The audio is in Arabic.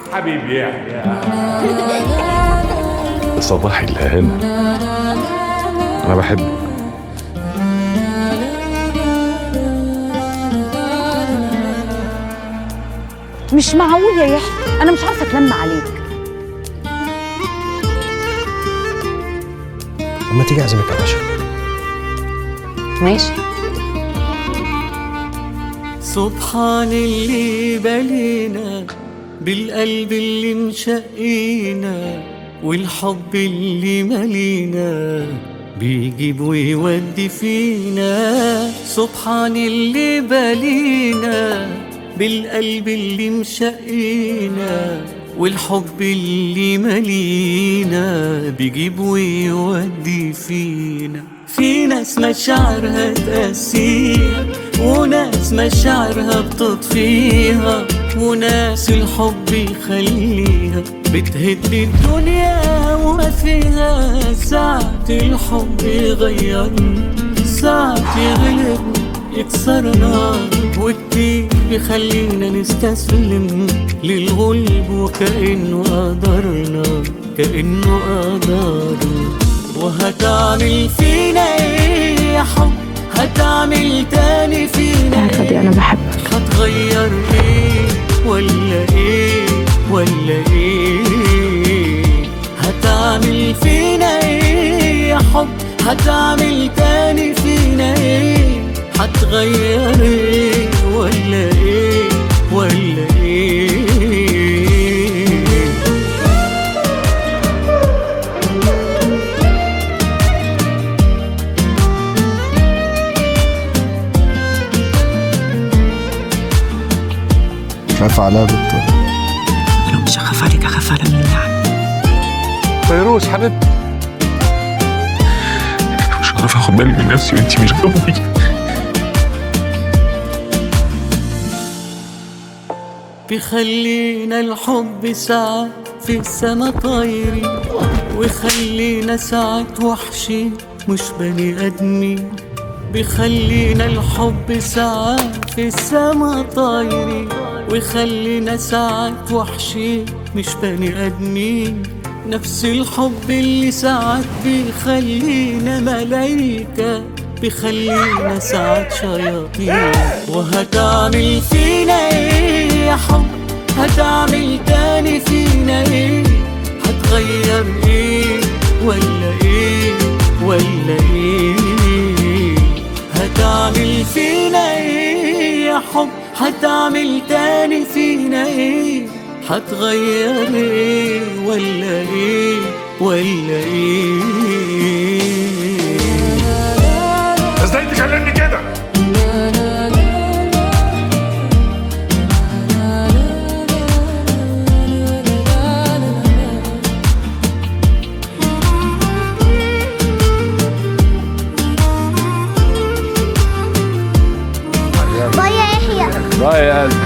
حبيبي يحيى. صباح الهنا، انا بحبك. مش معقول يا يحيى، انا مش عارفه اتلم عليك. اما تيجي اعزمك على العشاء. ماشي. سبحان اللي بلينا بالقلب اللي انشقينا والحب اللي ملينا بيجيب ويودي فينا. سبحان اللي بلينا بالقلب اللي مشقينا والحب اللي ملينا بيجيب ويودي فينا. في ناس مشاعرها تقاسيها وناس مشاعرها بتطفيها وناس الحب يخليها بتهد الدنيا وما فيها. ساعة الحب يغيرنا، ساعة يغلبنا يكسرنا، وكتير بيخلينا نستسلم للغلب وكأنه قدرنا، كأنه قدرنا. وهتعمل فينا ايه يا حب؟ هتعمل تاني فينا عارفه دي انا بحبك. هتغير ايه ولا ايه ولا ايه؟ هتعمل فينا ايه يا حب؟ هتعمل تاني فينا ايه؟ هتغير ايه ولا ايه ولا ايه؟ خاف عليها دكتور. لو مش هخاف عليك هخاف على مين يعني؟ فيروز حبيبتي، مش عارف اخد بالي من نفسي وانتي مش جنبي. بيخلينا الحب ساعات في السما طايرين ويخلينا ساعات وحشين مش بني ادمين. بيخلينا الحب ساعات في السما طايرين ويخلينا ساعات وحشين مش بني ادمين. نفس الحب اللي ساعات بيخلينا ملايكة بيخلينا ساعات شياطين. وهتعمل فينا ايه يا حب؟ هتعمل تاني فينا ايه؟ هتغير ايه ولا ايه ولا ايه؟ هتعمل فينا ايه يا حب؟ هتعمل تاني فينا ايه؟ هتغير ايه ولا ايه ولا ايه؟ ازاي تكلمني كده؟ باي يا يحيى. باي يا قلبي.